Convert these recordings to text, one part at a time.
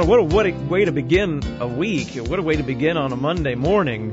what a way to begin a week. What a way to begin on a Monday morning.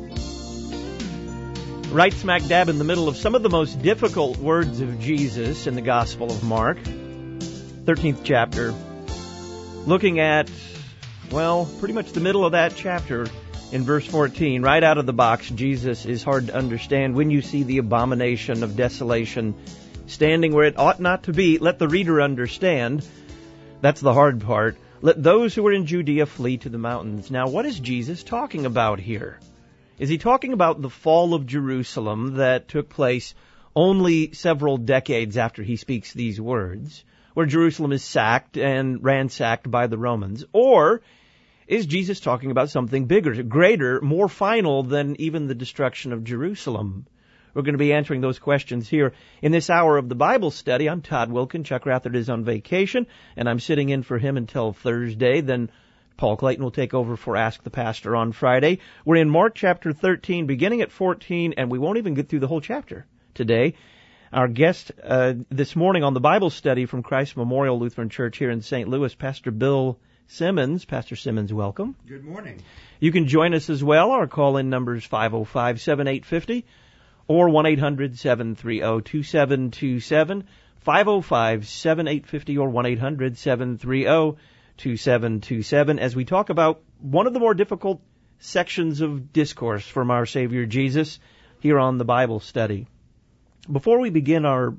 Right smack dab in the middle of some of the most difficult words of Jesus in the Gospel of Mark, 13th chapter. Looking at, pretty much the middle of that chapter in verse 14. Right out of the box, Jesus is hard to understand. When you see the abomination of desolation standing where it ought not to be, let the reader understand. That's the hard part. Let those who are in Judea flee to the mountains. Now, what is Jesus talking about here? Is he talking about the fall of Jerusalem that took place only several decades after he speaks these words, where Jerusalem is sacked and ransacked by the Romans? Or is Jesus talking about something bigger, greater, more final than even the destruction of Jerusalem? We're going to be answering those questions here in this hour of the Bible study. I'm Todd Wilkin. Chuck Rathard is on vacation, and I'm sitting in for him until Thursday. Then Paul Clayton will take over for Ask the Pastor on Friday. We're in Mark chapter 13, beginning at 14, and we won't even get through the whole chapter today. Our guest this morning on the Bible study from Christ Memorial Lutheran Church here in St. Louis, Pastor Bill Simmons. Pastor Simmons, welcome. Good morning. You can join us as well. Our call-in number is 505-7850. Or 1-800-730-2727, 505-7850 or 1-800-730-2727, as we talk about one of the more difficult sections of discourse from our Savior Jesus here on the Bible study. Before we begin our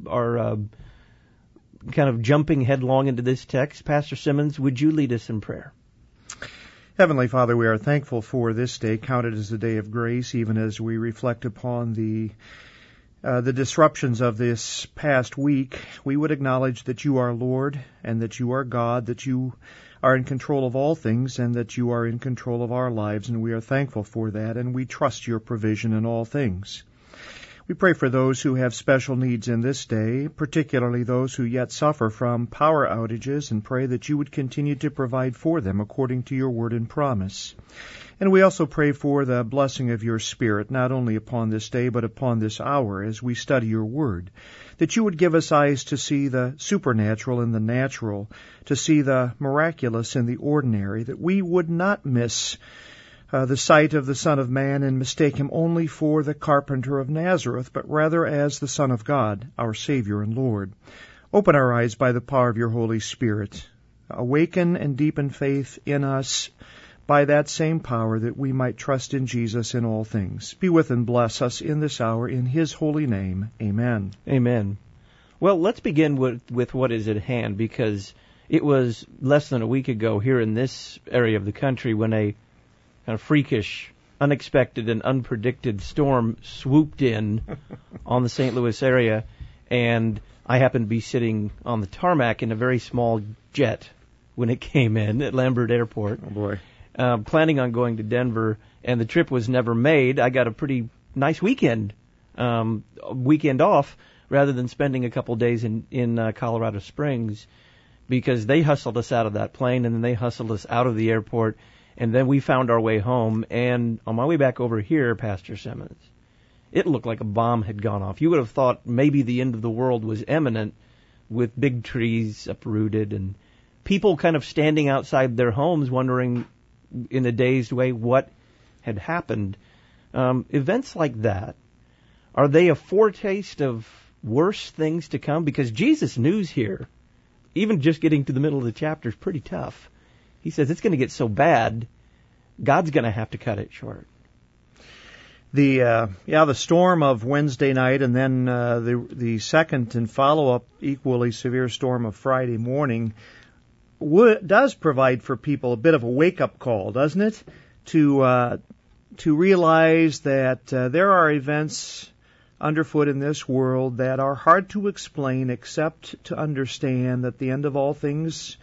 kind of jumping headlong into this text, Pastor Simmons, would you lead us in prayer? Heavenly Father, we are thankful for this day, counted as a day of grace, even as we reflect upon the disruptions of this past week. We would acknowledge that you are Lord and that you are God, that you are in control of all things and that you are in control of our lives, and we are thankful for that, and we trust your provision in all things. We pray for those who have special needs in this day, particularly those who yet suffer from power outages, and pray that you would continue to provide for them according to your word and promise. And we also pray for the blessing of your Spirit, not only upon this day, but upon this hour as we study your word, that you would give us eyes to see the supernatural in the natural, to see the miraculous in the ordinary, that we would not miss the sight of the Son of Man and mistake him only for the carpenter of Nazareth, but rather as the Son of God, our Savior and Lord. Open our eyes by the power of your Holy Spirit. Awaken and deepen faith in us by that same power, that we might trust in Jesus in all things. Be with and bless us in this hour, in his holy name. Amen. Amen. Well, let's begin with what is at hand, because it was less than a week ago here in this area of the country when a kind of freakish, unexpected, and unpredicted storm swooped in on the St. Louis area, and I happened to be sitting on the tarmac in a very small jet when it came in at Lambert Airport. Oh, boy. Planning on going to Denver, and the trip was never made. I got a pretty nice weekend off, rather than spending a couple days in Colorado Springs, because they hustled us out of that plane, and then they hustled us out of the airport. And then we found our way home, and on my way back over here, Pastor Simmons, it looked like a bomb had gone off. You would have thought maybe the end of the world was imminent, with big trees uprooted and people kind of standing outside their homes wondering in a dazed way what had happened. Events like that, are they a foretaste of worse things to come? Because Jesus' news here, even just getting to the middle of the chapter, is pretty tough. He says it's going to get so bad, God's going to have to cut it short. The storm of Wednesday night, and then the second and follow-up equally severe storm of Friday morning does provide for people a bit of a wake-up call, doesn't it? To realize that there are events underfoot in this world that are hard to explain, except to understand that the end of all things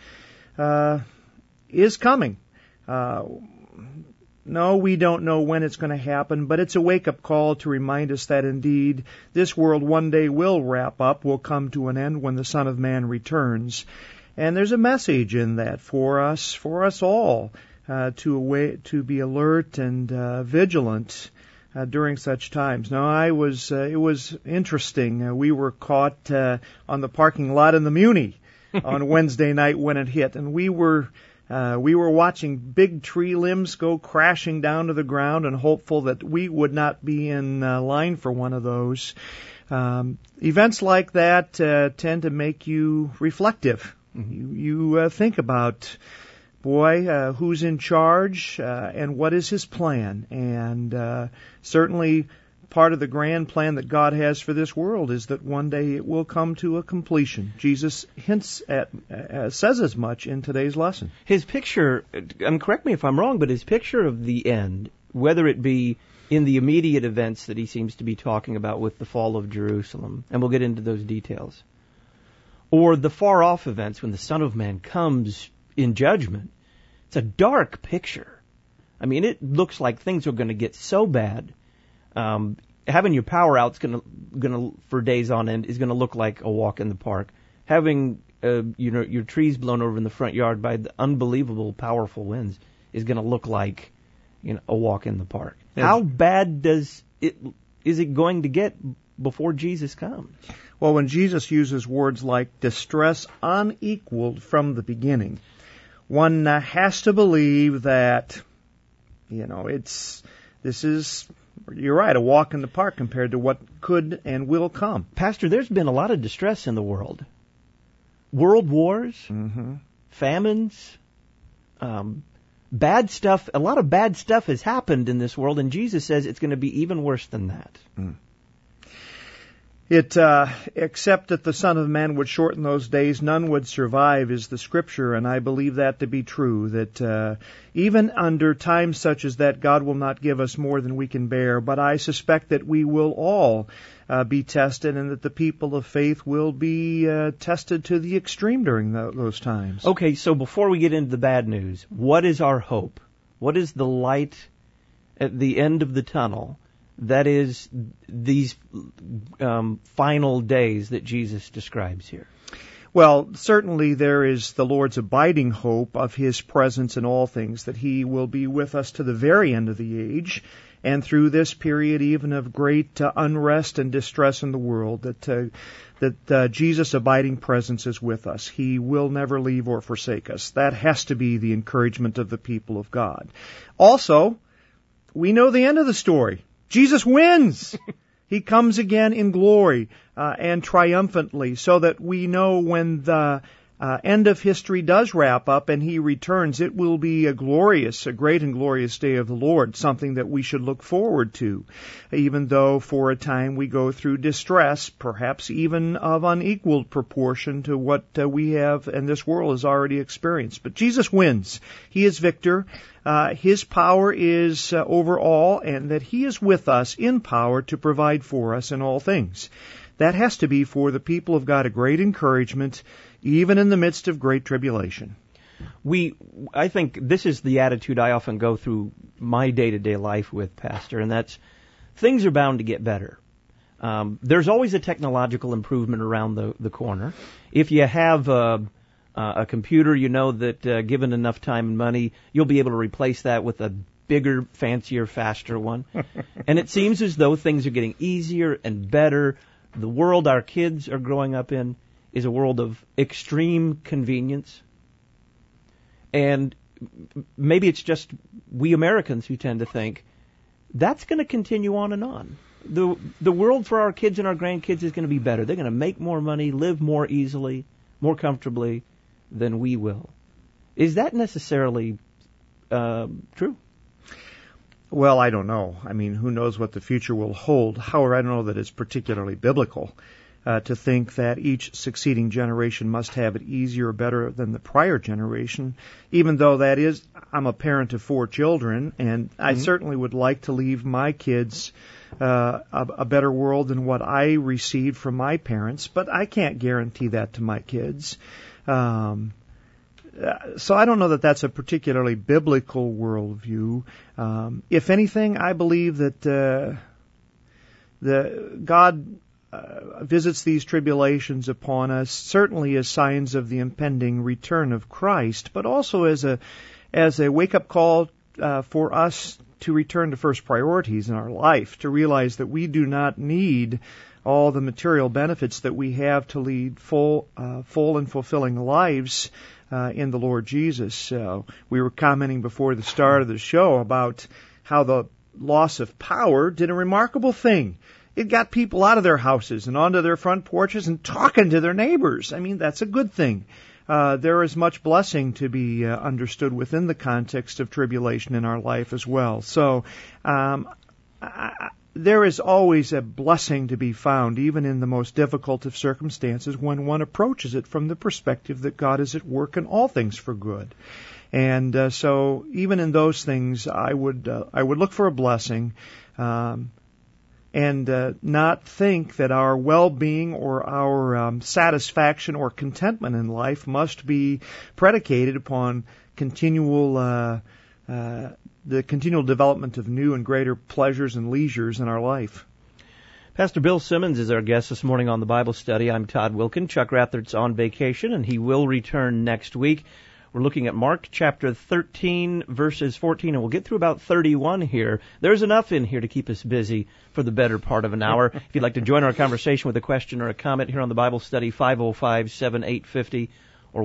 is coming. No, we don't know when it's going to happen, but it's a wake-up call to remind us that indeed this world one day will wrap up, will come to an end when the Son of Man returns. And there's a message in that for us all, to be alert and vigilant during such times. Now, it was interesting. We were caught on the parking lot in the Muni on Wednesday night when it hit, and we were We were watching big tree limbs go crashing down to the ground and hopeful that we would not be in line for one of those. Events like that tend to make you reflective. You think about, who's in charge and what is his plan. And certainly part of the grand plan that God has for this world is that one day it will come to a completion. Jesus says as much in today's lesson. His picture, and correct me if I'm wrong, but his picture of the end, whether it be in the immediate events that he seems to be talking about with the fall of Jerusalem, and we'll get into those details, or the far-off events when the Son of Man comes in judgment, it's a dark picture. I mean, it looks like things are going to get so bad. Having your power out is gonna for days on end is gonna look like a walk in the park. Having your trees blown over in the front yard by the unbelievable powerful winds is gonna look like a walk in the park. Yes. How bad is it going to get before Jesus comes? Well, when Jesus uses words like distress unequaled from the beginning, one has to believe that you're right, a walk in the park compared to what could and will come. Pastor, there's been a lot of distress in the world. World wars, famines, bad stuff. A lot of bad stuff has happened in this world, and Jesus says it's going to be even worse than that. Except that the Son of Man would shorten those days, none would survive, is the Scripture, and I believe that to be true, that even under times such as that, God will not give us more than we can bear, but I suspect that we will all be tested, and that the people of faith will be tested to the extreme during those times. Okay, so before we get into the bad news, what is our hope? What is the light at the end of the tunnel? That is these final days that Jesus describes here. Well, certainly there is the Lord's abiding hope of His presence in all things, that He will be with us to the very end of the age, and through this period even of great unrest and distress in the world, that Jesus' abiding presence is with us. He will never leave or forsake us. That has to be the encouragement of the people of God. Also, we know the end of the story. Jesus wins. He comes again in glory and triumphantly, so that we know when the end of history does wrap up and He returns, it will be a great and glorious day of the Lord, something that we should look forward to, even though for a time we go through distress, perhaps even of unequaled proportion to what we have and this world has already experienced. But Jesus wins. He is victor. His power is over all, and that He is with us in power to provide for us in all things. That has to be for the people of God a great encouragement, even in the midst of great tribulation. I think this is the attitude I often go through my day-to-day life with, Pastor, and that's things are bound to get better. There's always a technological improvement around the corner. If you have a computer, you know that given enough time and money, you'll be able to replace that with a bigger, fancier, faster one. And it seems as though things are getting easier and better. The world our kids are growing up in is a world of extreme convenience. And maybe it's just we Americans who tend to think that's going to continue on and on. The world for our kids and our grandkids is going to be better. They're going to make more money, live more easily, more comfortably than we will. Is that necessarily true? Well, I don't know. I mean, who knows what the future will hold. However, I don't know that it's particularly biblical to think that each succeeding generation must have it easier or better than the prior generation, even though that is, I'm a parent of 4 children, and I certainly would like to leave my kids a better world than what I received from my parents, but I can't guarantee that to my kids. So I don't know that that's a particularly biblical worldview. If anything, I believe that God visits these tribulations upon us certainly as signs of the impending return of Christ, but also as a wake-up call for us to return to first priorities in our life, to realize that we do not need all the material benefits that we have to lead full and fulfilling lives in the Lord Jesus. We were commenting before the start of the show about how the loss of power did a remarkable thing. It got people out of their houses and onto their front porches and talking to their neighbors. I mean, that's a good thing. There is much blessing to be understood within the context of tribulation in our life as well. So, there is always a blessing to be found, even in the most difficult of circumstances, when one approaches it from the perspective that God is at work in all things for good. And so, even in those things, I would look for a blessing, and not think that our well-being or our satisfaction or contentment in life must be predicated upon the continual development of new and greater pleasures and leisures in our life. Pastor Bill Simmons is our guest this morning on the Bible Study. I'm Todd Wilkin. Chuck Rathert's on vacation, and he will return next week. We're looking at Mark chapter 13, verses 14, and we'll get through about 31 here. There's enough in here to keep us busy for the better part of an hour. If you'd like to join our conversation with a question or a comment here on the Bible Study, 505-7850 or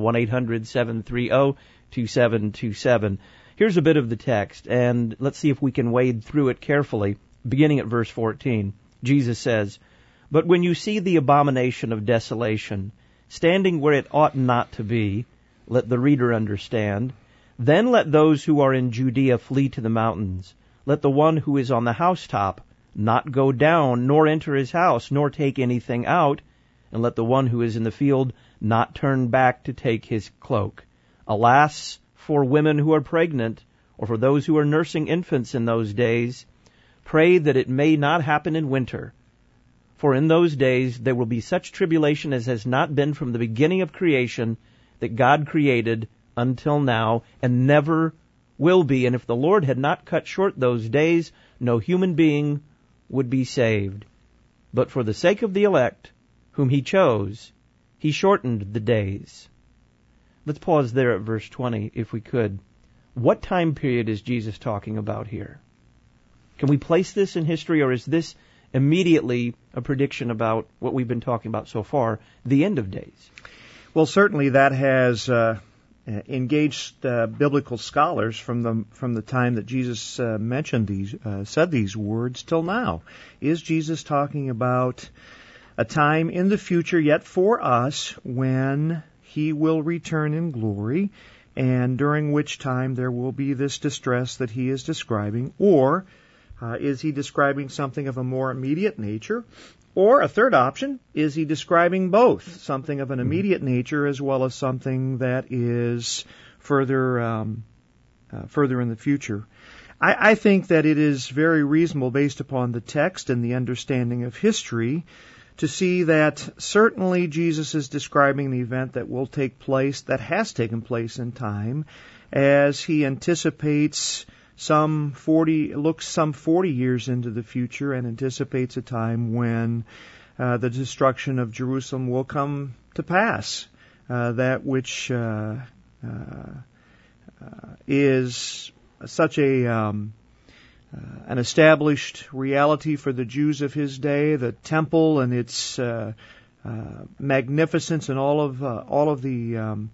1-800-730-2727. Here's a bit of the text, and let's see if we can wade through it carefully. Beginning at verse 14, Jesus says, "But when you see the abomination of desolation, standing where it ought not to be," let the reader understand, "then let those who are in Judea flee to the mountains. Let the one who is on the housetop not go down, nor enter his house, nor take anything out, and let the one who is in the field not turn back to take his cloak. Alas, for women who are pregnant, or for those who are nursing infants in those days, pray that it may not happen in winter. For in those days there will be such tribulation as has not been from the beginning of creation that God created until now, and never will be. And if the Lord had not cut short those days, no human being would be saved. But for the sake of the elect, whom he chose, he shortened the days." Let's pause there at verse 20, if we could. What time period is Jesus talking about here? Can we place this in history, or is this immediately a prediction about what we've been talking about so far, the end of days? Well, certainly that has engaged biblical scholars from the time that Jesus said these words till now. Is Jesus talking about a time in the future yet for us when he will return in glory, and during which time there will be this distress that he is describing? Or is he describing something of a more immediate nature? Or a third option, is he describing both, something of an immediate nature as well as something that is further in the future? I think that it is very reasonable, based upon the text and the understanding of history, to see that certainly Jesus is describing the event that will take place, that has taken place in time, as he anticipates looks some 40 years into the future and anticipates a time when the destruction of Jerusalem will come to pass. That which is such an established reality for the Jews of his day, the temple and its magnificence and all of the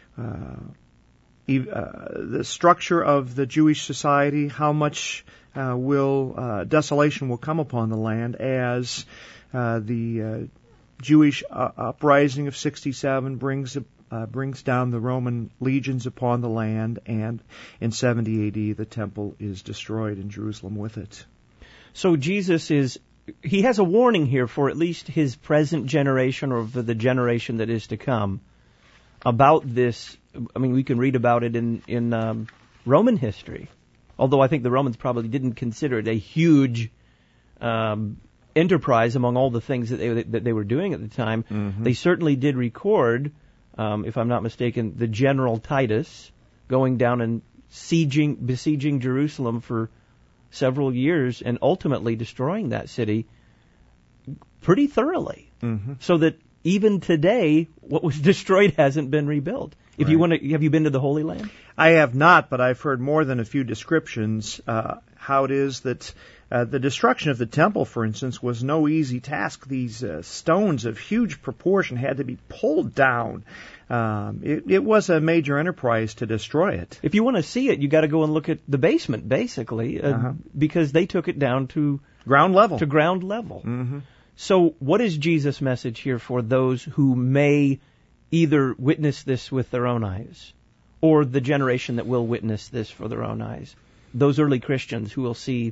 structure of the Jewish society. How much desolation will come upon the land as the Jewish uprising of 67 brings down the Roman legions upon the land, and in 70 AD the temple is destroyed in Jerusalem with it. So Jesus he has a warning here for at least his present generation, or for the generation that is to come, about this. I mean, we can read about it in Roman history, although I think the Romans probably didn't consider it a huge enterprise among all the things that they were doing at the time. Mm-hmm. They certainly did record, if I'm not mistaken, the General Titus going down and besieging Jerusalem for several years and ultimately destroying that city pretty thoroughly. Mm-hmm. So that even today, what was destroyed hasn't been rebuilt. If you want to, have you been to the Holy Land? I have not, but I've heard more than a few descriptions how it is that the destruction of the temple, for instance, was no easy task. These stones of huge proportion had to be pulled down It was a major enterprise to destroy it. If you want to see it, you got to go and look at the basement, basically, because they took it down to ground level. Mm-hmm. So, what is Jesus' message here for those who may either witness this with their own eyes, or the generation that will witness this for their own eyes? Those early Christians who will see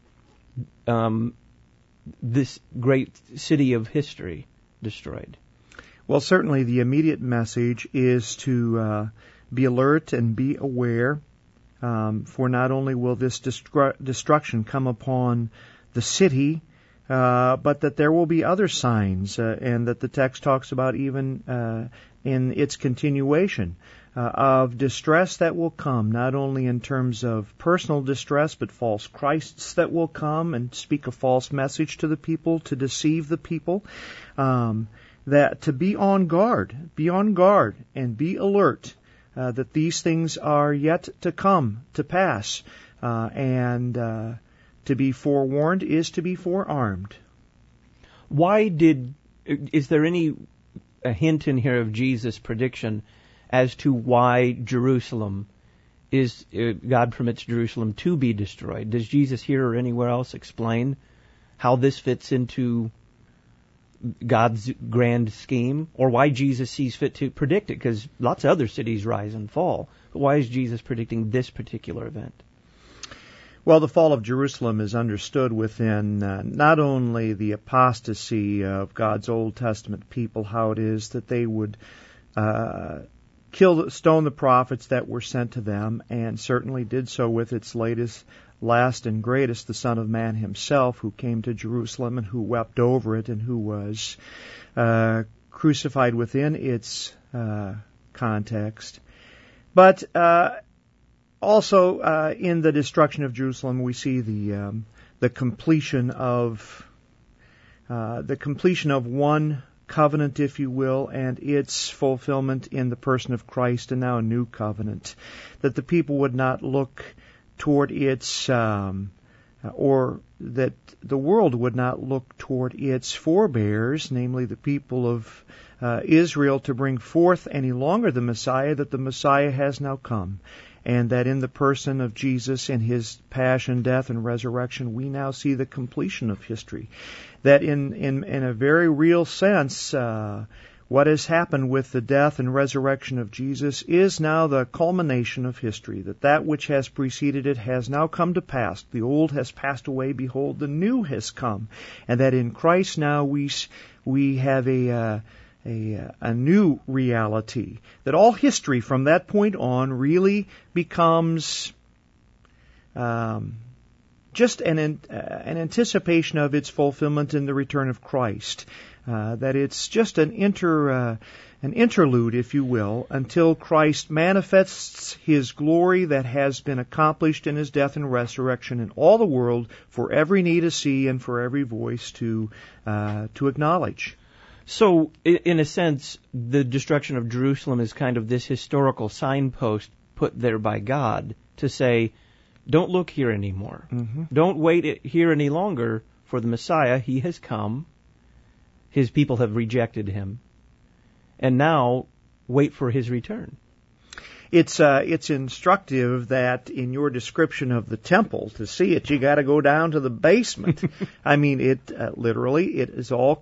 this great city of history destroyed. Well, certainly the immediate message is to be alert and be aware, for not only will this destruction come upon the city, but that there will be other signs, and that the text talks about even in its continuation, of distress that will come, not only in terms of personal distress, but false Christs that will come and speak a false message to the people, to deceive the people, that to be on guard, and be alert, that these things are yet to come to pass, and to be forewarned is to be forearmed. Is there a hint in here of Jesus' prediction as to why God permits Jerusalem to be destroyed? Does Jesus here or anywhere else explain how this fits into God's grand scheme, or why Jesus sees fit to predict it? Because lots of other cities rise and fall. But why is Jesus predicting this particular event? Well, the fall of Jerusalem is understood within not only the apostasy of God's Old Testament people, how it is that they would stone the prophets that were sent to them, and certainly did so with its last and greatest, the Son of Man himself, who came to Jerusalem and who wept over it and who was crucified within its context. But also in the destruction of Jerusalem, we see the completion of one covenant, if you will, and its fulfillment in the person of Christ, and now a new covenant, that the people would not look toward its, or that the world would not look toward its forebears, namely the people of Israel, to bring forth any longer the Messiah, that the Messiah has now come, and that in the person of Jesus and his passion, death, and resurrection, we now see the completion of history. That in a very real sense, what has happened with the death and resurrection of Jesus is now the culmination of history, that which has preceded it has now come to pass. The old has passed away, behold, the new has come. And that in Christ now we have a new reality, that all history from that point on really becomes just an anticipation of its fulfillment in the return of Christ. That it's just an interlude, if you will, until Christ manifests his glory that has been accomplished in his death and resurrection in all the world, for every knee to see and for every voice to acknowledge. So, in a sense, the destruction of Jerusalem is kind of this historical signpost put there by God to say, don't look here anymore. Mm-hmm. Don't wait here any longer for the Messiah. He has come. His people have rejected him. And now, wait for his return. It's instructive that in your description of the temple, to see it, you got to go down to the basement. I mean, it is all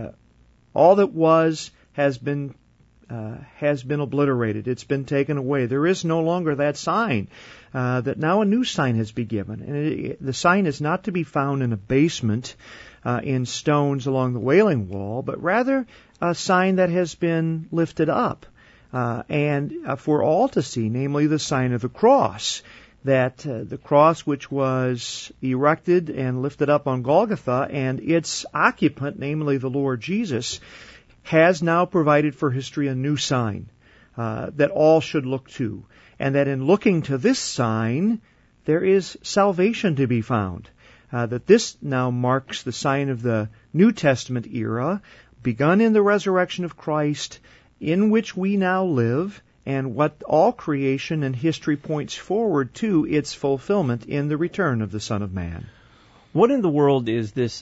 that has been obliterated. It's been taken away. There is no longer that sign. That now a new sign has been given, and the sign is not to be found in a basement in stones along the Wailing Wall, but rather a sign that has been lifted up, and for all to see, namely the sign of the cross. That the cross which was erected and lifted up on Golgotha, and its occupant, namely the Lord Jesus, has now provided for history a new sign that all should look to. And that in looking to this sign, there is salvation to be found. That this now marks the sign of the New Testament era, begun in the resurrection of Christ, in which we now live, and what all creation and history points forward to its fulfillment in the return of the Son of Man. What in the world is this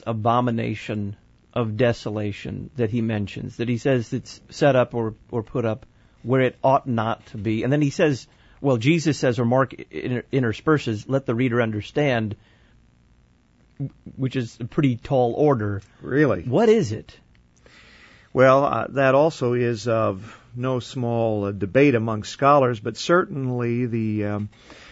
abomination of desolation that he mentions, that he says it's set up or put up where it ought not to be. And then he says, well, Jesus says, or Mark intersperses, let the reader understand, which is a pretty tall order. Really? What is it? Well, that also is of no small debate among scholars, but certainly the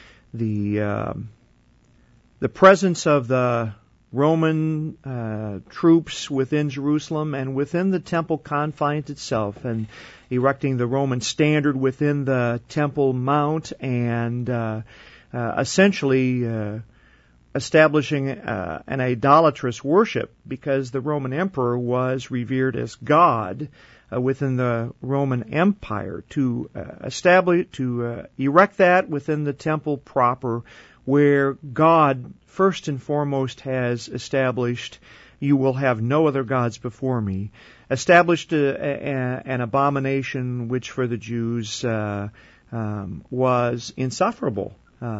presence of the Roman troops within Jerusalem and within the temple confines itself, and erecting the Roman standard within the Temple Mount, and essentially establishing an idolatrous worship, because the Roman emperor was revered as God within the Roman Empire. To erect that within the temple proper, where God first and foremost has established, you will have no other gods before me, established an abomination which for the Jews was insufferable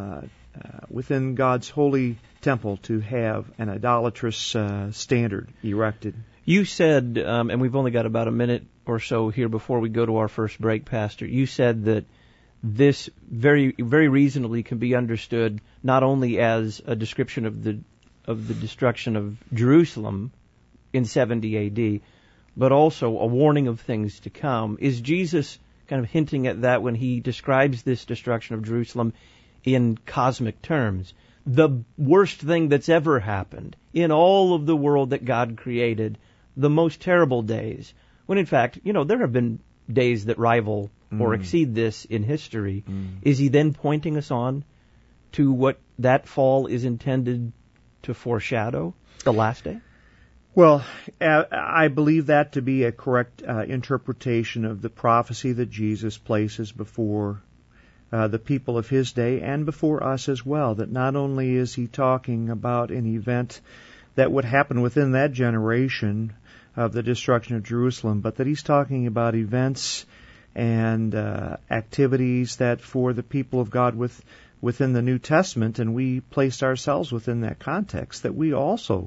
within God's holy temple, to have an idolatrous standard erected. You said, and we've only got about a minute or so here before we go to our first break, Pastor, you said that this very, very reasonably can be understood not only as a description of the destruction of Jerusalem in 70 A.D., but also a warning of things to come. Is Jesus kind of hinting at that when he describes this destruction of Jerusalem in cosmic terms? The worst thing that's ever happened in all of the world that God created, the most terrible days, when in fact, there have been days that rival or exceed this in history. Is he then pointing us on to what that fall is intended to foreshadow, the last day? Well, I believe that to be a correct interpretation of the prophecy that Jesus places before the people of his day and before us as well, that not only is he talking about an event that would happen within that generation of the destruction of Jerusalem, but that he's talking about events and activities that for the people of God within the New Testament, and we placed ourselves within that context, that we also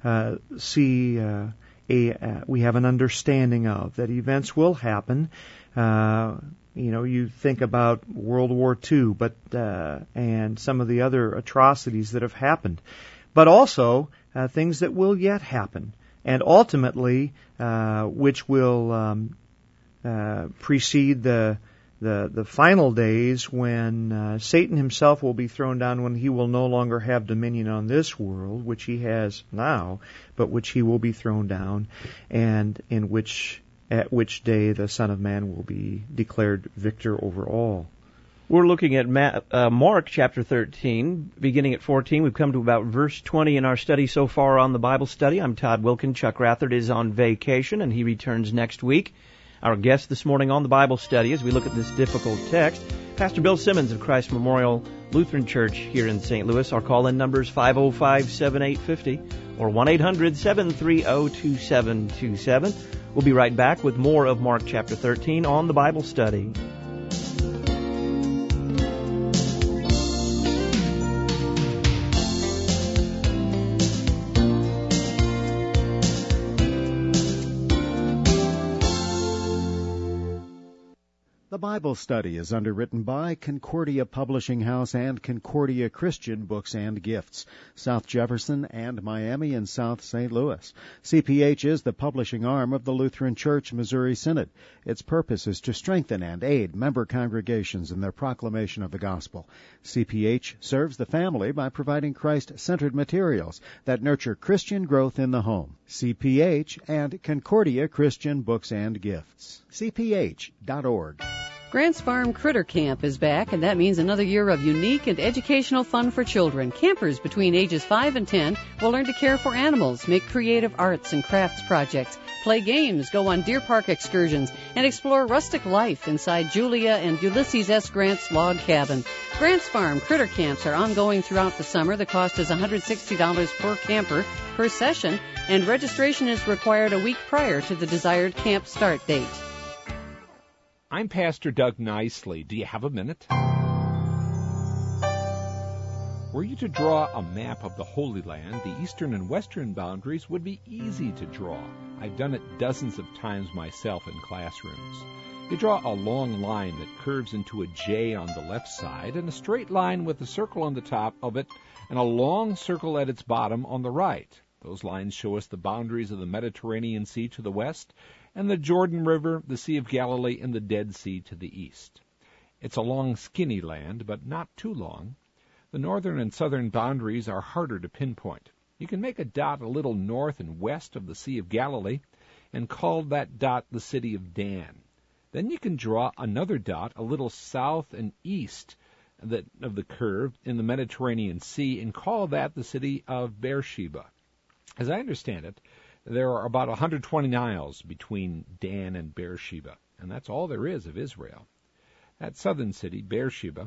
see we have an understanding of, that events will happen. You think about World War II, but and some of the other atrocities that have happened, but also things that will yet happen, and ultimately which will precede the final days, when Satan himself will be thrown down, when he will no longer have dominion on this world, which he has now, but which he will be thrown down, and at which day the Son of Man will be declared victor over all. We're looking at Mark chapter 13, beginning at 14. We've come to about verse 20 in our study so far on the Bible study. I'm Todd Wilkin. Chuck Rathard is on vacation, and he returns next week. Our guest this morning on the Bible study, as we look at this difficult text, Pastor Bill Simmons of Christ Memorial Lutheran Church here in St. Louis. Our call-in number is 505-7850 or 1-800-730-2727. We'll be right back with more of Mark chapter 13 on the Bible study. The Bible study is underwritten by Concordia Publishing House and Concordia Christian Books and Gifts, South Jefferson and Miami and South St. Louis. CPH is the publishing arm of the Lutheran Church Missouri Synod. Its purpose is to strengthen and aid member congregations in their proclamation of the gospel. CPH serves the family by providing Christ-centered materials that nurture Christian growth in the home. CPH and Concordia Christian Books and Gifts. CPH.org. Grants Farm Critter Camp is back, and that means another year of unique and educational fun for children. Campers between ages 5 and 10 will learn to care for animals, make creative arts and crafts projects, play games, go on deer park excursions, and explore rustic life inside Julia and Ulysses S. Grant's log cabin. Grants Farm Critter Camps are ongoing throughout the summer. The cost is $160 per camper per session, and registration is required a week prior to the desired camp start date. I'm Pastor Doug Nicely. Do you have a minute? Were you to draw a map of the Holy Land, the eastern and western boundaries would be easy to draw. I've done it dozens of times myself in classrooms. You draw a long line that curves into a J on the left side, and a straight line with a circle on the top of it, and a long circle at its bottom on the right. Those lines show us the boundaries of the Mediterranean Sea to the west, and the Jordan River, the Sea of Galilee, and the Dead Sea to the east. It's a long, skinny land, but not too long. The northern and southern boundaries are harder to pinpoint. You can make a dot a little north and west of the Sea of Galilee, and call that dot the city of Dan. Then you can draw another dot a little south and east of the curve in the Mediterranean Sea, and call that the city of Beersheba. As I understand it, there are about 120 miles between Dan and Beersheba, and that's all there is of Israel. That southern city, Beersheba,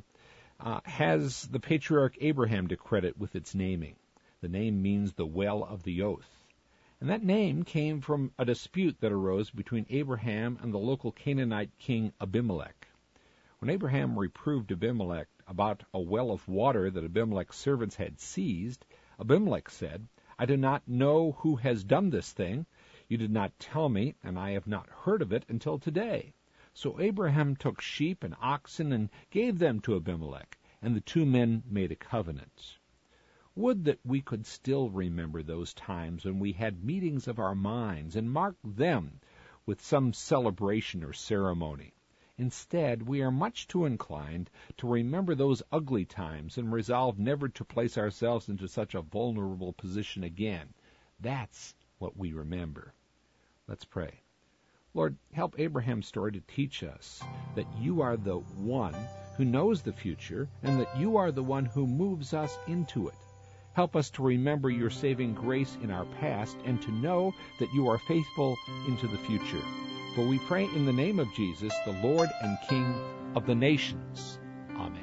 has the patriarch Abraham to credit with its naming. The name means the well of the oath. And that name came from a dispute that arose between Abraham and the local Canaanite king Abimelech. When Abraham reproved Abimelech about a well of water that Abimelech's servants had seized, Abimelech said, "I do not know who has done this thing. You did not tell me, and I have not heard of it until today." So Abraham took sheep and oxen and gave them to Abimelech, and the two men made a covenant. Would that we could still remember those times when we had meetings of our minds and marked them with some celebration or ceremony. Instead, we are much too inclined to remember those ugly times and resolve never to place ourselves into such a vulnerable position again. That's what we remember. Let's pray. Lord, help Abraham's story to teach us that you are the one who knows the future and that you are the one who moves us into it. Help us to remember your saving grace in our past and to know that you are faithful into the future. For we pray in the name of Jesus, the Lord and King of the nations. Amen.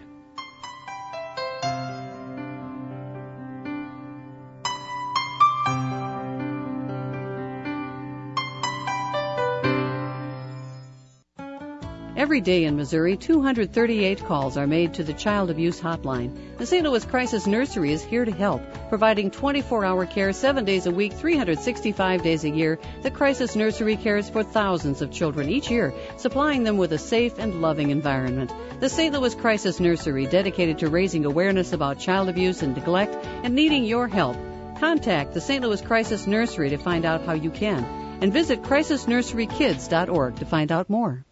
Every day in Missouri, 238 calls are made to the Child Abuse Hotline. The St. Louis Crisis Nursery is here to help, providing 24-hour care 7 days a week, 365 days a year. The Crisis Nursery cares for thousands of children each year, supplying them with a safe and loving environment. The St. Louis Crisis Nursery, dedicated to raising awareness about child abuse and neglect and needing your help. Contact the St. Louis Crisis Nursery to find out how you can, and visit crisisnurserykids.org to find out more.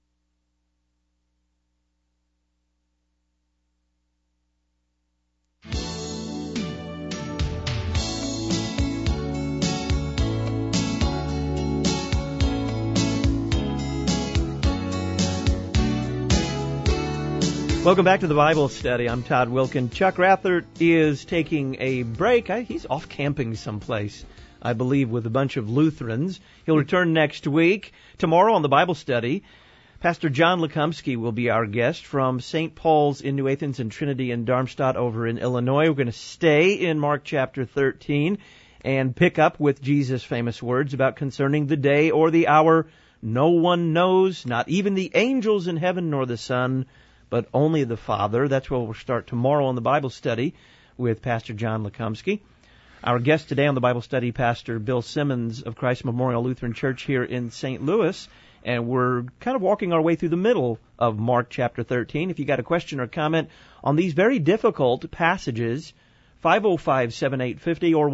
Welcome back to the Bible Study. I'm Todd Wilkin. Chuck Rathert is taking a break. He's off camping someplace, I believe, with a bunch of Lutherans. He'll return next week. Tomorrow on the Bible Study, Pastor John Lekumsky will be our guest from St. Paul's in New Athens and Trinity in Darmstadt over in Illinois. We're going to stay in Mark chapter 13 and pick up with Jesus' famous words about concerning the day or the hour no one knows, not even the angels in heaven nor the Son, but only the Father. That's where we'll start tomorrow on the Bible Study with Pastor John Lekumsky. Our guest today on the Bible Study, Pastor Bill Simmons of Christ Memorial Lutheran Church here in St. Louis. And we're kind of walking our way through the middle of Mark chapter 13. If you got a question or comment on these very difficult passages, 505-7850 or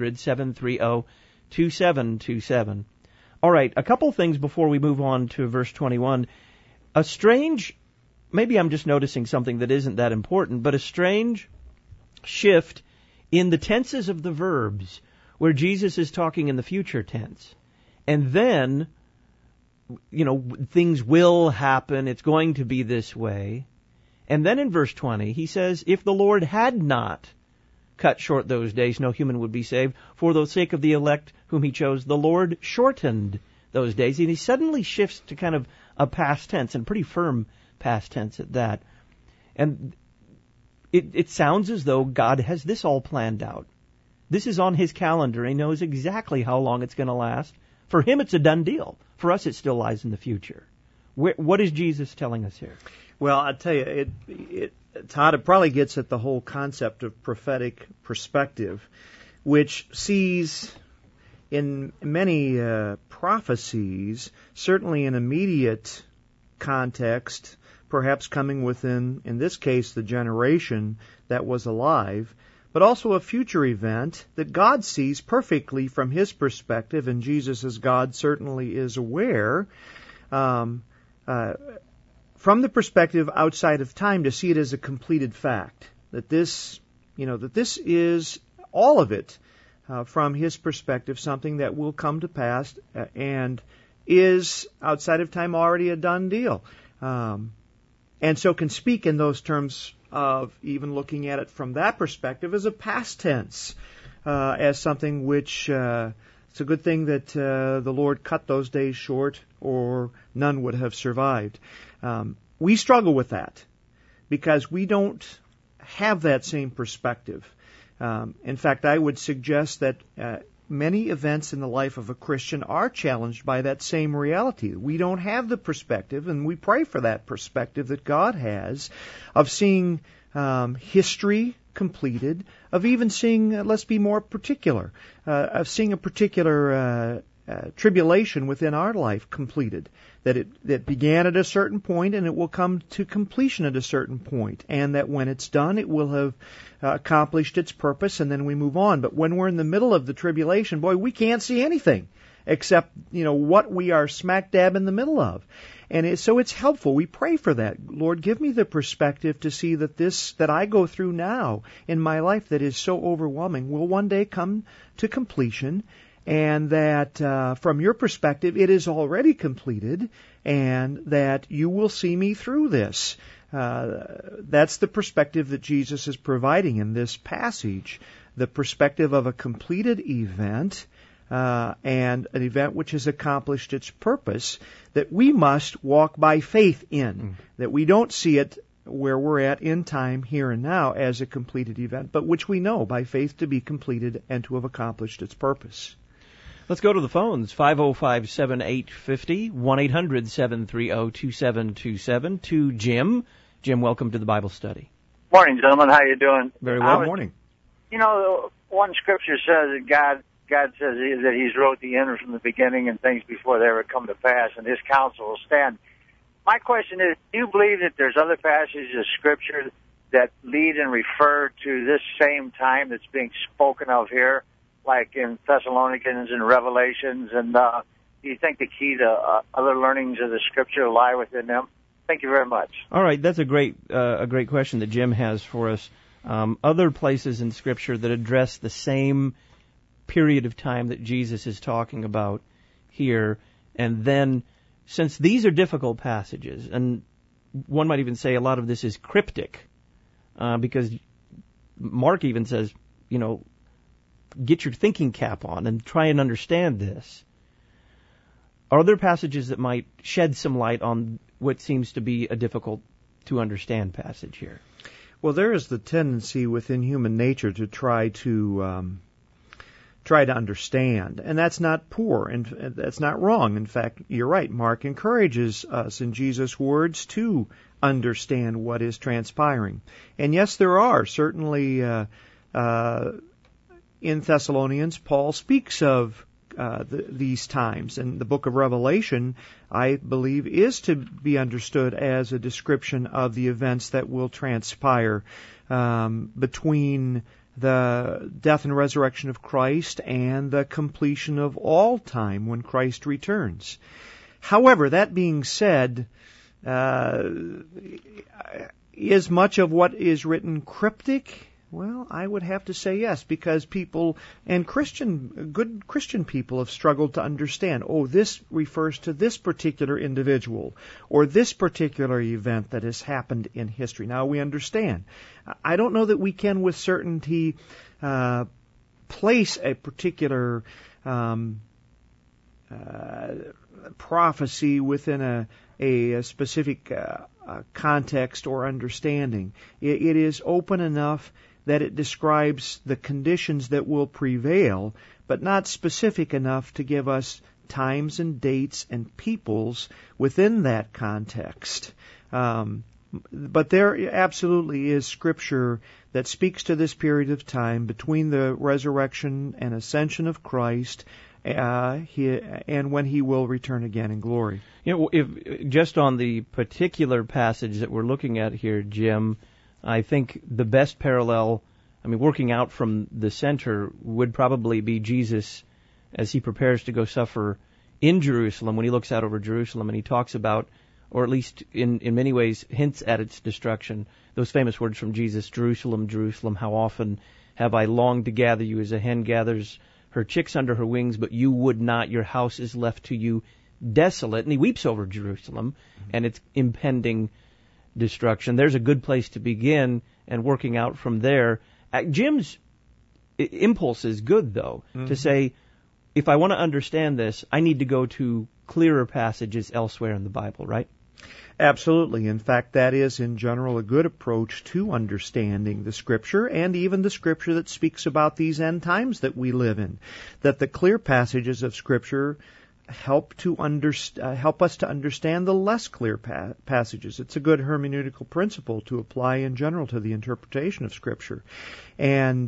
1-800-730-2727. All right, a couple things before we move on to verse 21. Maybe I'm just noticing something that isn't that important, but a strange shift in the tenses of the verbs, where Jesus is talking in the future tense. And then, things will happen, it's going to be this way. And then in verse 20, he says, if the Lord had not cut short those days, no human would be saved. For the sake of the elect whom he chose, the Lord shortened those days. And he suddenly shifts to kind of a past tense, and pretty firm past tense at that. And it sounds as though God has this all planned out. This is on his calendar. He knows exactly how long it's going to last. For him, it's a done deal. For us, it still lies in the future. What is Jesus telling us here? Well, I tell you, Todd, it probably gets at the whole concept of prophetic perspective, which sees in many prophecies certainly an immediate context, perhaps coming within, in this case, the generation that was alive, but also a future event that God sees perfectly from His perspective, and Jesus as God certainly is aware, from the perspective outside of time, to see it as a completed fact, that this is all of it, from His perspective, something that will come to pass and is outside of time already a done deal. And so can speak in those terms of even looking at it from that perspective as a past tense, as something which it's a good thing that the Lord cut those days short, or none would have survived. We struggle with that because we don't have that same perspective. In fact, I would suggest that many events in the life of a Christian are challenged by that same reality. We don't have the perspective, and we pray for that perspective that God has, of seeing history completed, of even seeing, let's be more particular, of seeing a particular tribulation within our life completed, that began at a certain point and it will come to completion at a certain point, and that when it's done it will have accomplished its purpose, and then we move on. But when we're in the middle of the tribulation, boy, we can't see anything except what we are smack dab in the middle of. And so it's helpful. We pray for that. Lord, give me the perspective to see that this that I go through now in my life that is so overwhelming will one day come to completion, and that from your perspective it is already completed, and that you will see me through this. That's the perspective that Jesus is providing in this passage, the perspective of a completed event, and an event which has accomplished its purpose, that we must walk by faith in, that we don't see it where we're at in time, here and now, as a completed event, but which we know by faith to be completed and to have accomplished its purpose. Let's go to the phones. 505-7850, 1-800-730-2727, to Jim. Jim, welcome to the Bible study. Morning, gentlemen. How you doing? Very well. Morning. One scripture says that God says that He's wrote the end from the beginning and things before they ever come to pass, and His counsel will stand. My question is, do you believe that there's other passages of scripture that lead and refer to this same time that's being spoken of here, like in Thessalonians and Revelations, and do you think the key to other learnings of the Scripture lie within them? Thank you very much. All right, that's a great question that Jim has for us. Other places in Scripture that address the same period of time that Jesus is talking about here, and then, since these are difficult passages, and one might even say a lot of this is cryptic, because Mark even says, get your thinking cap on and try and understand this. Are there passages that might shed some light on what seems to be a difficult to understand passage here? Well, there is the tendency within human nature to try to understand, and that's not poor, and that's not wrong. In fact, you're right. Mark encourages us in Jesus' words to understand what is transpiring. And yes, there are certainly in Thessalonians, Paul speaks of these times, and the book of Revelation, I believe, is to be understood as a description of the events that will transpire between the death and resurrection of Christ and the completion of all time when Christ returns. However, that being said, is much of what is written cryptic? Well, I would have to say yes, because people, and good Christian people, have struggled to understand, this refers to this particular individual, or this particular event that has happened in history. Now we understand. I don't know that we can with certainty place a particular prophecy within a specific context or understanding. It is open enough that it describes the conditions that will prevail, but not specific enough to give us times and dates and peoples within that context. But there absolutely is Scripture that speaks to this period of time between the resurrection and ascension of Christ and when he will return again in glory. You know, if just on the particular passage that we're looking at here, Jim, I think the best parallel, I mean, working out from the center, would probably be Jesus as he prepares to go suffer in Jerusalem, when he looks out over Jerusalem and he talks about, or at least in many ways hints at its destruction, those famous words from Jesus, Jerusalem, Jerusalem, how often have I longed to gather you as a hen gathers her chicks under her wings, but you would not. Your house is left to you desolate. And he weeps over Jerusalem and its impending destruction. There's a good place to begin, and working out from there. Jim's impulse is good, though, to say, if I want to understand this, I need to go to clearer passages elsewhere in the Bible, right? Absolutely. In fact, that is in general a good approach to understanding the Scripture, and even the Scripture that speaks about these end times that we live in. That the clear passages of Scripture help us to understand the less clear passages. It's a good hermeneutical principle to apply in general to the interpretation of Scripture, and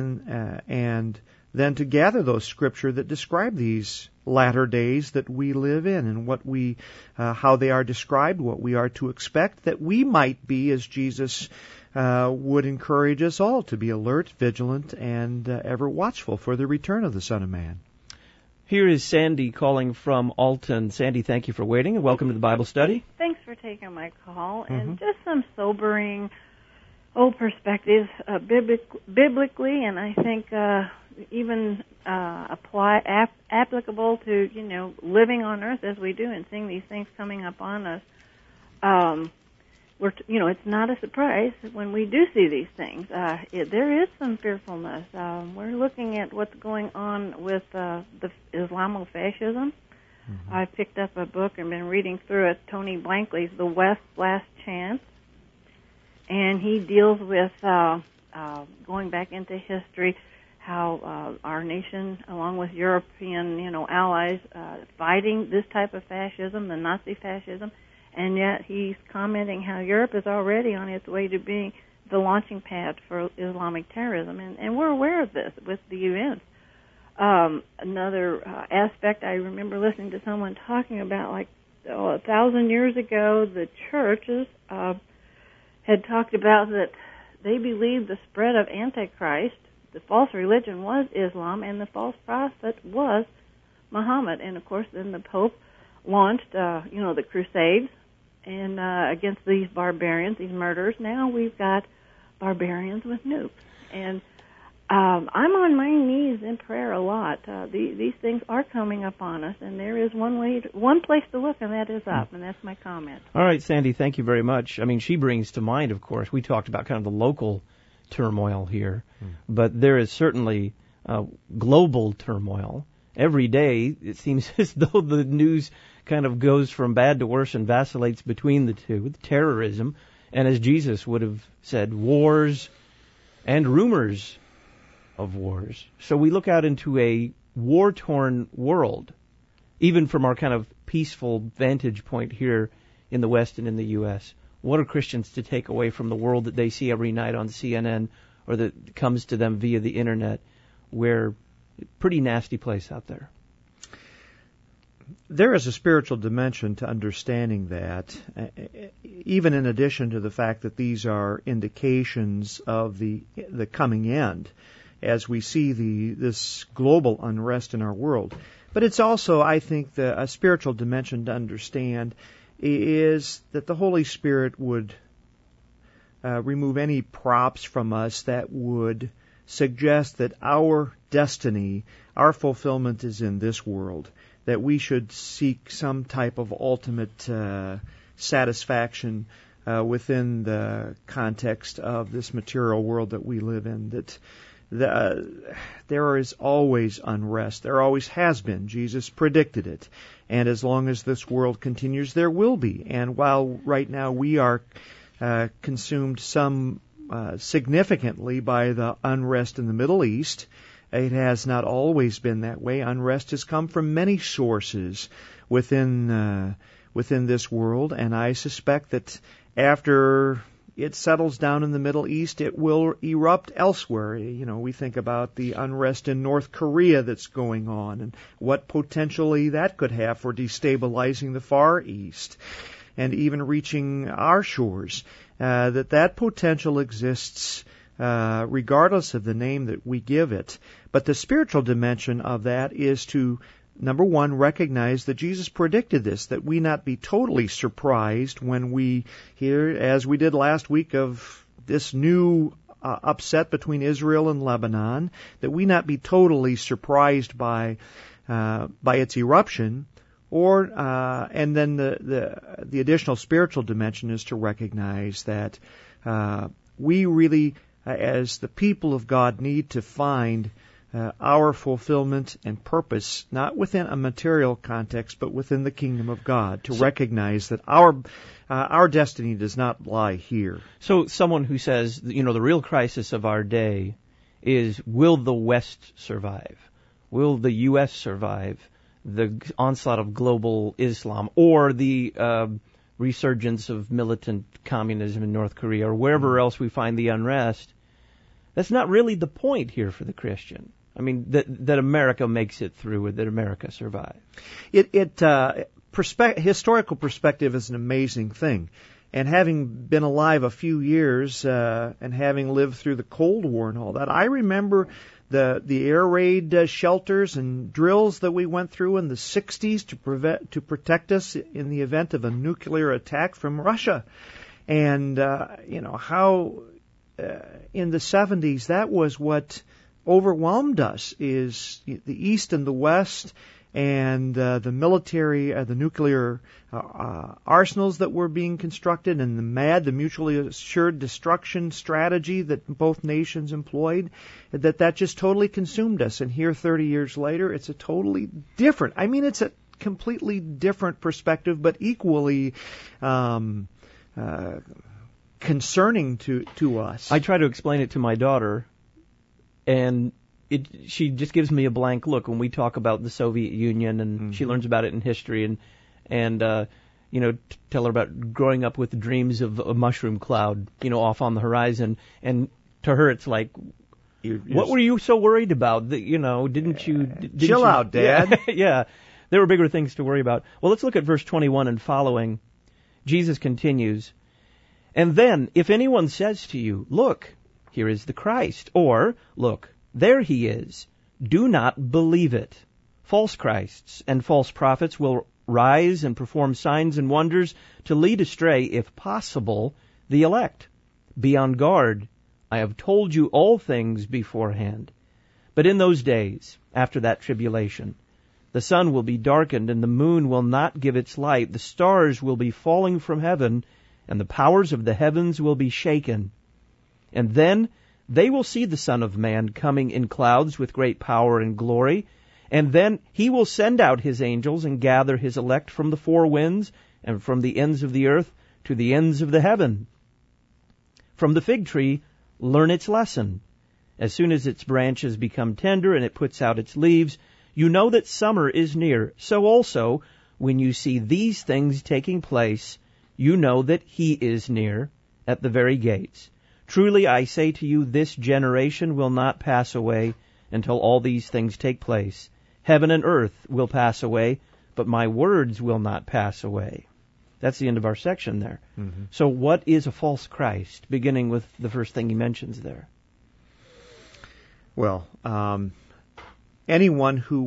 then to gather those Scripture that describe these latter days that we live in, and how they are described, what we are to expect, that we might be, as Jesus would encourage us all, to be alert, vigilant, and ever watchful for the return of the Son of Man. Here is Sandy calling from Alton. Sandy, thank you for waiting, and welcome to the Bible study. Thanks for taking my call, and just some sobering old perspectives biblically, and I think even applicable to, living on earth as we do and seeing these things coming up on us. It's not a surprise when we do see these things. There is some fearfulness. We're looking at what's going on with the Islamofascism. I picked up a book and been reading through it, Tony Blankley's The West's Last Chance, and he deals with going back into history, how our nation, along with European, allies, fighting this type of fascism, the Nazi fascism, and yet he's commenting how Europe is already on its way to being the launching pad for Islamic terrorism, and we're aware of this with the UN. Another aspect, I remember listening to someone talking about, 1,000 years ago, the churches had talked about that they believed the spread of Antichrist, the false religion, was Islam, and the false prophet was Muhammad. And of course, then the Pope launched, the Crusades, and against these barbarians, these murderers. Now we've got barbarians with nukes, and I'm on my knees in prayer a lot. These things are coming up on us, and there is one place to look, and that is up, and that's my comment. All right, Sandy, thank you very much. I mean, she brings to mind, of course, we talked about kind of the local turmoil here, but there is certainly global turmoil. Every day, it seems as though the news kind of goes from bad to worse and vacillates between the two, with terrorism, and as Jesus would have said, wars and rumors of wars. So we look out into a war-torn world, even from our kind of peaceful vantage point here in the West and in the U.S. What are Christians to take away from the world that they see every night on CNN or that comes to them via the Internet, where pretty nasty place out there? There is a spiritual dimension to understanding that, even in addition to the fact that these are indications of the coming end, as we see this global unrest in our world. But it's also, I think, a spiritual dimension to understand is that the Holy Spirit would remove any props from us that would suggest that our destiny, our fulfillment is in this world, that we should seek some type of ultimate satisfaction within the context of this material world that we live in, that there is always unrest. There always has been. Jesus predicted it. And as long as this world continues, there will be. And while right now we are consumed significantly by the unrest in the Middle East, it has not always been that way. Unrest has come from many sources within this world, and I suspect that after it settles down in the Middle East, it will erupt elsewhere. We think about the unrest in North Korea that's going on and what potentially that could have for destabilizing the Far East and even reaching our shores. That potential exists regardless of the name that we give it. But the spiritual dimension of that is to, number one, recognize that Jesus predicted this, that we not be totally surprised when we hear, as we did last week, of this new upset between Israel and Lebanon, that we not be totally surprised by its eruption. And then the additional spiritual dimension is to recognize that we really, as the people of God, need to find our fulfillment and purpose, not within a material context, but within the kingdom of God, to recognize that our destiny does not lie here. So someone who says, the real crisis of our day is, will the West survive? Will the U.S. survive the onslaught of global Islam or the resurgence of militant communism in North Korea or wherever else we find the unrest? That's not really the point here for the Christian. I mean, that America makes it through, that America survives. Historical perspective is an amazing thing. And having been alive a few years and having lived through the Cold War and all that, I remember the air raid shelters and drills that we went through in the 60s to protect us in the event of a nuclear attack from Russia. And, how in the 70s that was what overwhelmed us, is the East and the West and the military, the nuclear arsenals that were being constructed, and the mutually assured destruction strategy that both nations employed, that just totally consumed us. And here 30 years later, it's a totally different, it's a completely different perspective, but equally concerning to us. I try to explain it to my daughter, and she just gives me a blank look when we talk about the Soviet Union, and she learns about it in history, and tell her about growing up with dreams of a mushroom cloud, off on the horizon, and to her it's like, what were you so worried about? That didn't you? Chill out, Dad. Yeah, there were bigger things to worry about. Well, let's look at verse 21 and following. Jesus continues, and then if anyone says to you, look, here is the Christ, or look, there he is, do not believe it. False Christs and false prophets will rise and perform signs and wonders to lead astray, if possible, the elect. Be on guard. I have told you all things beforehand. But in those days, after that tribulation, the sun will be darkened and the moon will not give its light. The stars will be falling from heaven, and the powers of the heavens will be shaken. And then they will see the Son of Man coming in clouds with great power and glory. And then he will send out his angels and gather his elect from the four winds and from the ends of the earth to the ends of the heaven. From the fig tree, learn its lesson. As soon as its branches become tender and it puts out its leaves, you know that summer is near. So also, when you see these things taking place, you know that he is near, at the very gates. Truly I say to you, this generation will not pass away until all these things take place. Heaven and earth will pass away, but my words will not pass away. That's the end of our section there. Mm-hmm. So what is a false Christ, beginning with the first thing he mentions there? Well, anyone who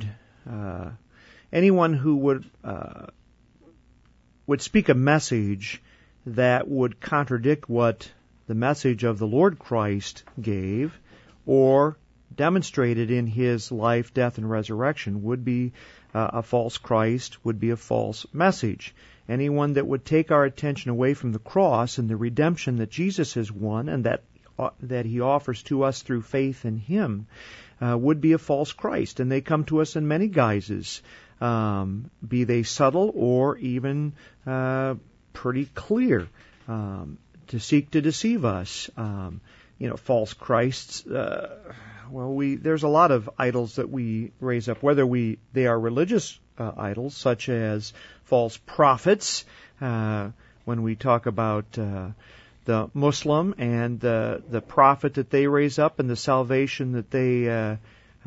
would speak a message that would contradict what the message of the Lord Christ gave, or demonstrated in his life, death, and resurrection, would be a false Christ, would be a false message. Anyone that would take our attention away from the cross and the redemption that Jesus has won and that he offers to us through faith in him would be a false Christ. And they come to us in many guises, be they subtle or even pretty clear, to seek to deceive us. False Christs. There's a lot of idols that we raise up, whether they are religious idols, such as false prophets. When we talk about the Muslim and the prophet that they raise up and the salvation that they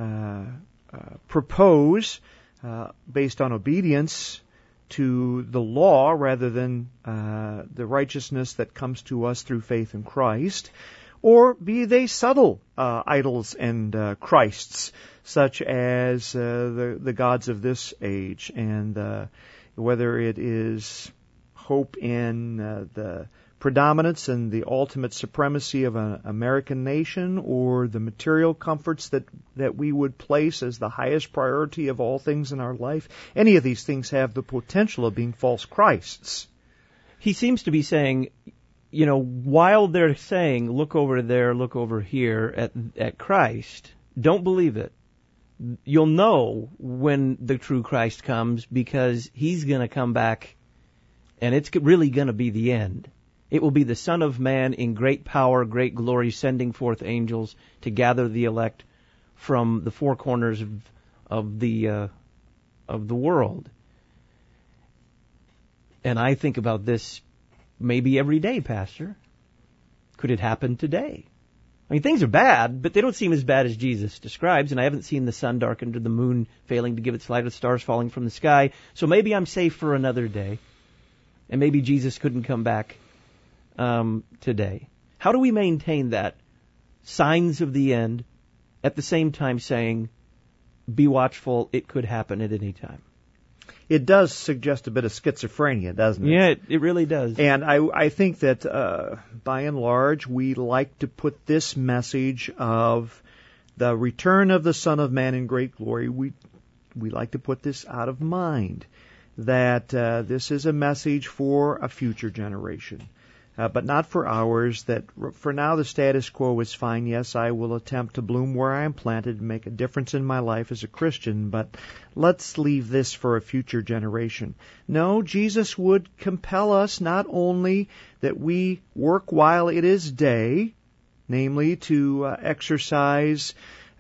propose based on obedience to the law rather than the righteousness that comes to us through faith in Christ, or be they subtle idols and Christs, such as the gods of this age, and whether it is hope in the predominance and the ultimate supremacy of an American nation, or the material comforts that we would place as the highest priority of all things in our life. Any of these things have the potential of being false Christs. He seems to be saying, while they're saying, look over there, look over here at Christ, don't believe it. You'll know when the true Christ comes, because he's going to come back, and it's really going to be the end. It will be the Son of Man in great power, great glory, sending forth angels to gather the elect from the four corners of the world. And I think about this maybe every day, Pastor. Could it happen today? I mean, things are bad, but they don't seem as bad as Jesus describes, and I haven't seen the sun darkened or the moon failing to give its light, or the stars falling from the sky. So maybe I'm safe for another day, and maybe Jesus couldn't come back today. How do we maintain that? Signs of the end, at the same time saying, be watchful, it could happen at any time. It does suggest a bit of schizophrenia, doesn't it? Yeah, it really does. And I think that, by and large, we like to put this message of the return of the Son of Man in great glory, we like to put this out of mind, that this is a message for a future generation. But not for ours, that for now the status quo is fine. Yes, I will attempt to bloom where I am planted and make a difference in my life as a Christian, but let's leave this for a future generation. No, Jesus would compel us not only that we work while it is day, namely to exercise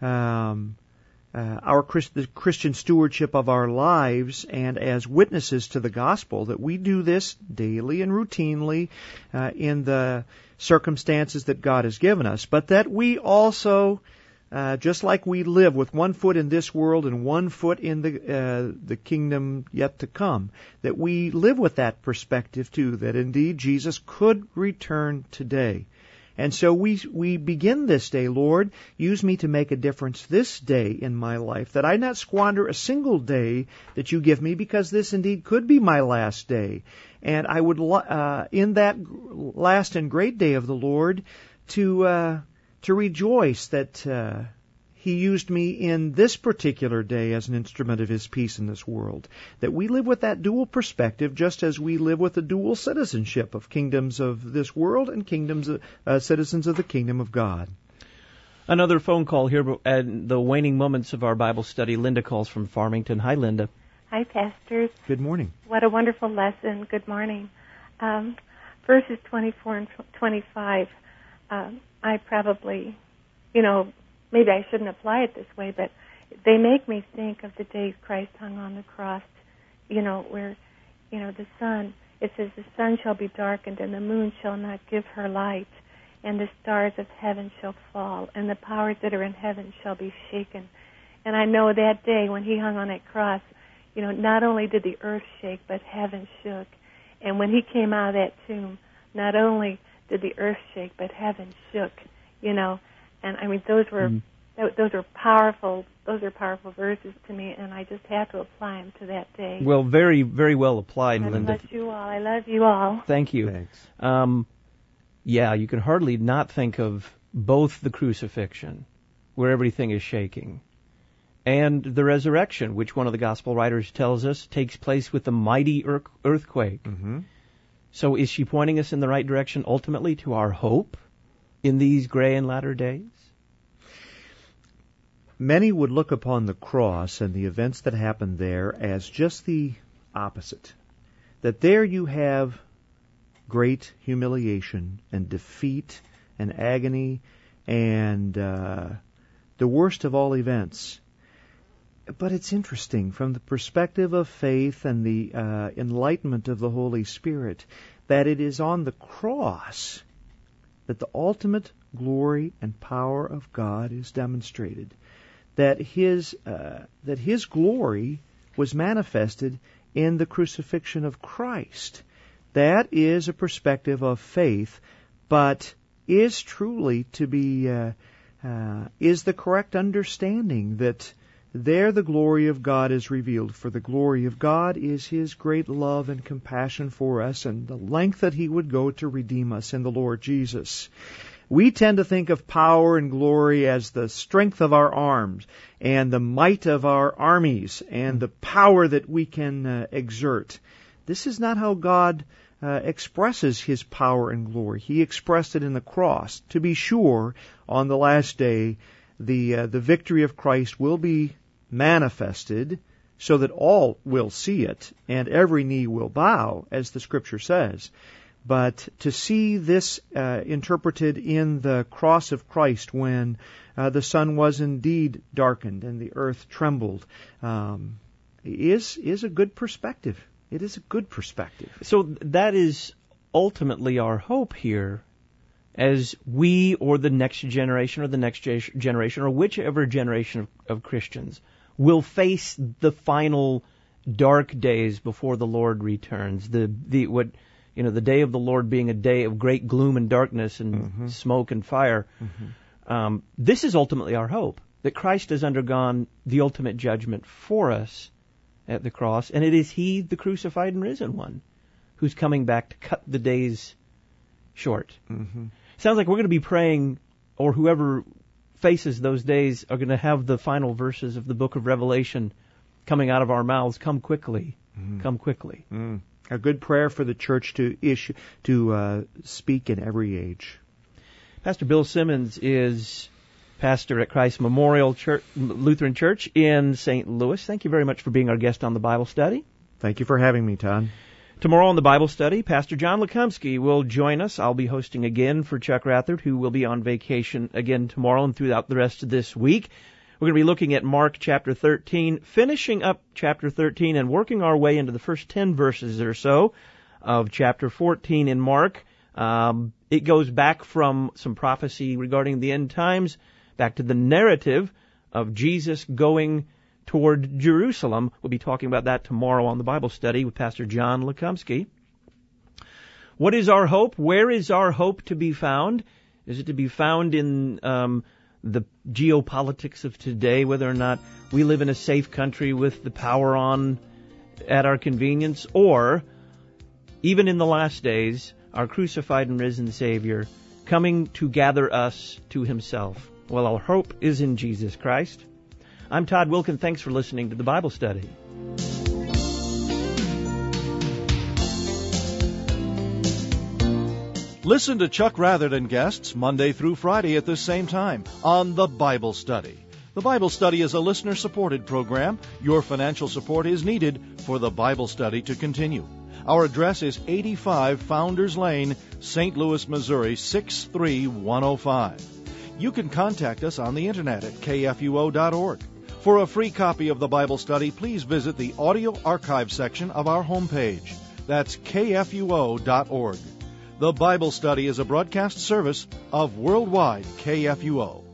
the Christian stewardship of our lives, and as witnesses to the gospel, that we do this daily and routinely in the circumstances that God has given us, but that we also, just like we live with one foot in this world and one foot in the kingdom yet to come, that we live with that perspective too, that indeed Jesus could return today. And so we begin this day, Lord, use me to make a difference this day in my life, that I not squander a single day that you give me, because this indeed could be my last day. And I would, in that last and great day of the Lord, to rejoice that He used me in this particular day as an instrument of His peace in this world. That we live with that dual perspective, just as we live with the dual citizenship of kingdoms of this world and kingdoms, citizens of the kingdom of God. Another phone call here at the waning moments of our Bible study. Linda calls from Farmington. Hi, Linda. Hi, pastors. Good morning. What a wonderful lesson. Good morning. Verses 24 and 25, I probably, maybe I shouldn't apply it this way, but they make me think of the days Christ hung on the cross, where, the sun, it says, the sun shall be darkened and the moon shall not give her light, and the stars of heaven shall fall, and the powers that are in heaven shall be shaken. And I know that day when He hung on that cross, not only did the earth shake, but heaven shook. And when He came out of that tomb, not only did the earth shake, but heaven shook, And I mean, those are powerful verses to me, and I just have to apply them to that day. Well, very, very well applied, God Linda. bless you all. I love you all. Thank you. Thanks. Yeah, you can hardly not think of both the crucifixion, where everything is shaking, and the resurrection, which one of the gospel writers tells us takes place with the mighty earthquake. Mm-hmm. So is she pointing us in the right direction ultimately to our hope in these gray and latter days? Many would look upon the cross and the events that happened there as just the opposite. That there you have great humiliation and defeat and agony and the worst of all events. But it's interesting from the perspective of faith and the enlightenment of the Holy Spirit that it is on the cross that the ultimate glory and power of God is demonstrated, that His glory was manifested in the crucifixion of Christ. That is a perspective of faith, but is truly to be is the correct understanding that there the glory of God is revealed. For the glory of God is His great love and compassion for us, and the length that He would go to redeem us in the Lord Jesus. We tend to think of power and glory as the strength of our arms and the might of our armies and the power that we can exert. This is not how God expresses His power and glory. He expressed it in the cross. To be sure, on the last day, the victory of Christ will be manifested so that all will see it and every knee will bow, as the Scripture says. But to see this interpreted in the cross of Christ when the sun was indeed darkened and the earth trembled is a good perspective. It is a good perspective. So that is ultimately our hope here, as we or the next generation or whichever generation of Christians will face the final dark days before the Lord returns. The day of the Lord being a day of great gloom and darkness and smoke and fire. This is ultimately our hope, that Christ has undergone the ultimate judgment for us at the cross, and it is He, the crucified and risen one, who's coming back to cut the days short. Sounds like we're going to be praying, or whoever faces those days are going to have the final verses of the book of Revelation coming out of our mouths. Come quickly, come quickly. A good prayer for the church to speak in every age. Pastor Bill Simmons is pastor at Christ Memorial Lutheran Church in St. Louis. Thank you very much for being our guest on the Bible Study. Thank you for having me, Todd. Tomorrow on the Bible Study, Pastor John Lekumsky will join us. I'll be hosting again for Chuck Rathert, who will be on vacation again tomorrow and throughout the rest of this week. We're going to be looking at Mark chapter 13, finishing up chapter 13 and working our way into the first 10 verses or so of chapter 14 in Mark. It goes back from some prophecy regarding the end times back to the narrative of Jesus going toward Jerusalem. We'll be talking about that tomorrow on the Bible Study with Pastor John Lekumsky. What is our hope? Where is our hope to be found? Is it to be found in the geopolitics of today, whether or not we live in a safe country with the power on at our convenience, or even in the last days, our crucified and risen Savior coming to gather us to Himself? Well, our hope is in Jesus Christ. I'm Todd Wilkin. Thanks for listening to the Bible Study. Listen to Chuck Rathert and guests Monday through Friday at this same time on The Bible Study. The Bible Study is a listener-supported program. Your financial support is needed for The Bible Study to continue. Our address is 85 Founders Lane, St. Louis, Missouri, 63105. You can contact us on the internet at kfuo.org. For a free copy of the Bible Study, please visit the audio archive section of our homepage. That's kfuo.org. The Bible Study is a broadcast service of Worldwide KFUO.